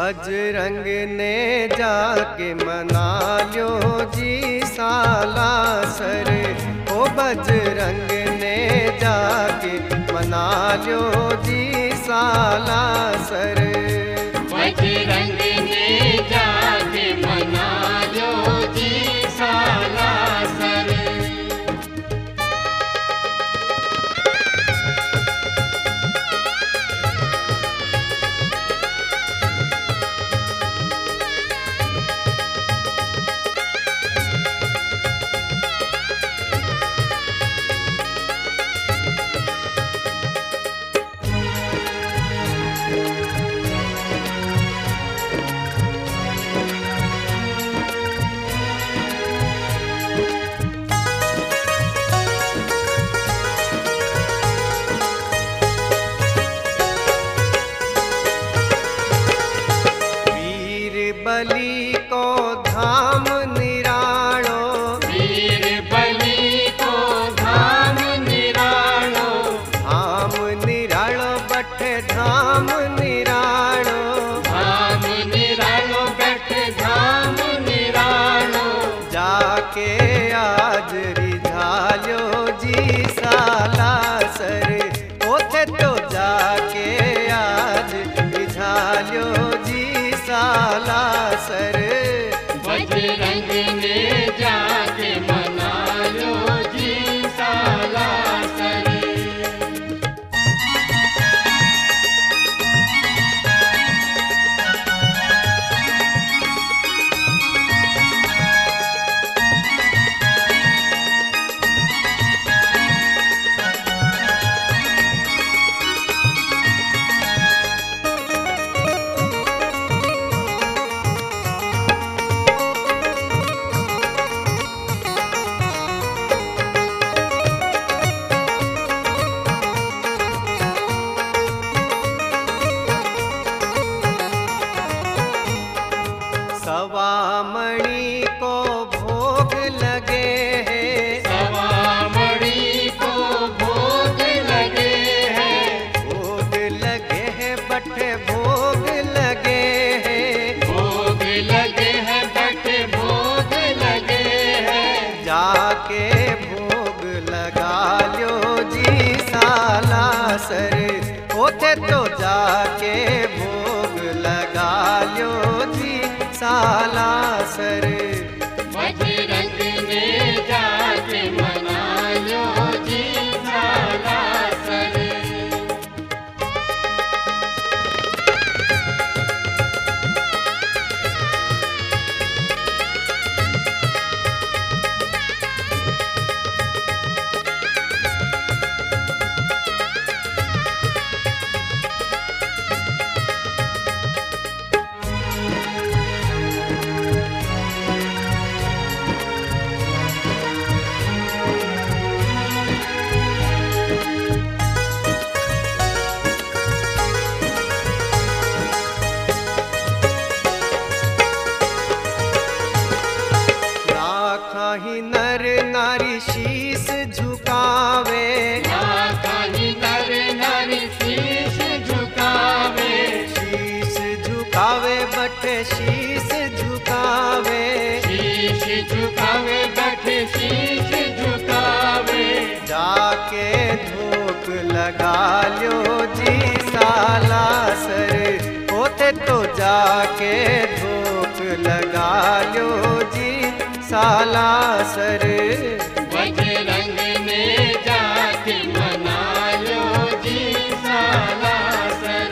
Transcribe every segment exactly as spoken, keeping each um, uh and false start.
बजरंग ने जाके मना लो जी सालासर। ओ बजरंग ने जाके मना लो जी सालासर। बजरंग ने जाके मना लो जी सालासर। बलि को धाम निरालो, वीर बलि को धाम निरालो। धाम निरालो बठ धाम निरालो, धाम निरालो बैठ धाम निरालो। जाके आज रिझालो जी सालासर। ओथे तो जाके आज रिझालो जी सालासर। बजरंग ने जाके मना लो जी सालासर। सवामणि को भोग लगे हैं, सवामणि को भोग लगे हैं। भोग लगे हैं बठ भोग लगे हैं, भोग लगे हैं बट भोग लगे हैं। जाके भोग लगा लो जी सालासर। ओथे तो जाके भोग लगा लो जी सालासर। बजरंग ने जाके मना लो जी सालासर। कहीं नर नारी शीश झुकावे, कहीं नर नारी शीश झुकावे। शीश झुकावे बठ शीश झुकावे, शीश झुकावे बट शीश झुकावे। जाके धूप लगा लो जी सालासर। होते तो जाके धूप लगा लो जी सालासर। बजरंग ने जाके मना लो जी सालासर।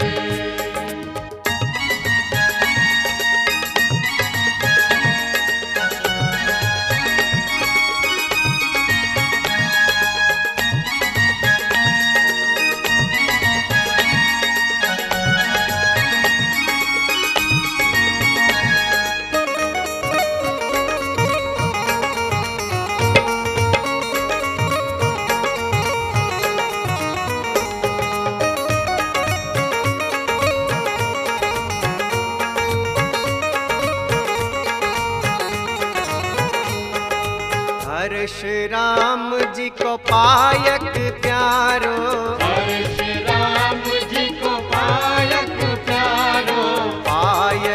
हर्ष राम जी को पायक प्यारो, हर्ष राम जी को पायक प्यारो। पायक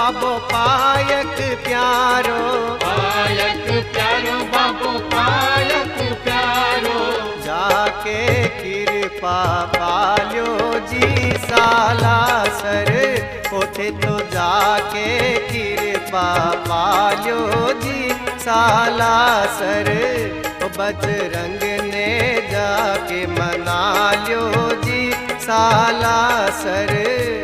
बाबो पायक प्यारो, पायक प्यारो बाबो पायक प्यारो। जाके कृपा पालियो जी सालासर, उथे तो जाके कृपा पालियो जी सालासर। बजरंग ने जाके मना लियो जी सालासर।